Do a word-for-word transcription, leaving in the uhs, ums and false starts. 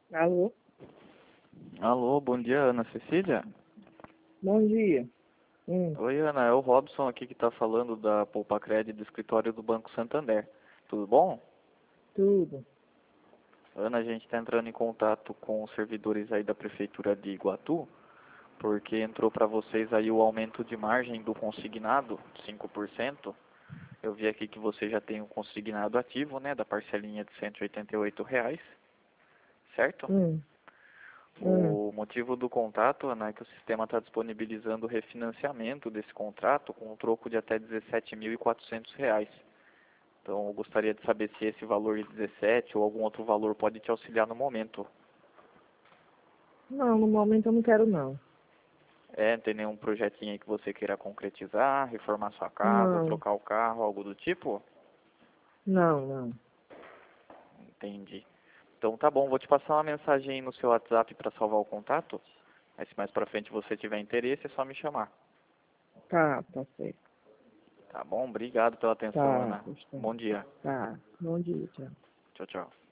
Alô? Alô, bom dia, Ana Cecília? Bom dia. Hum, Oi, Ana, é o Robson aqui que está falando da Poupa Cred do escritório do Banco Santander. Tudo bom? tudo. Ana, a gente está entrando em contato com os servidores aí da Prefeitura de Iguatu, porque entrou para vocês aí o aumento de margem do consignado, cinco por cento. Eu vi aqui que você já tem o consignado ativo, né, da parcelinha de cento e oitenta e oito reais, certo? Hum, hum. O motivo do contato, Ana, é que o sistema está disponibilizando o refinanciamento desse contrato com um troco de até dezessete mil e quatrocentos reais. Então, eu gostaria de saber se esse valor de dezessete ou algum outro valor pode te auxiliar no momento. Não, no momento eu não quero não. É, tem nenhum projetinho aí que você queira concretizar, reformar sua casa, Não, trocar o carro, algo do tipo? não, não. Entendi. Então tá bom, vou te passar uma mensagem aí no seu WhatsApp para salvar o contato. Aí se mais pra frente você tiver interesse, é só me chamar. Tá, tá certo. Tá bom? Obrigado pela atenção, Tá, Ana. pois tá. Bom dia. Tá. Bom dia, tchau. Tchau, tchau.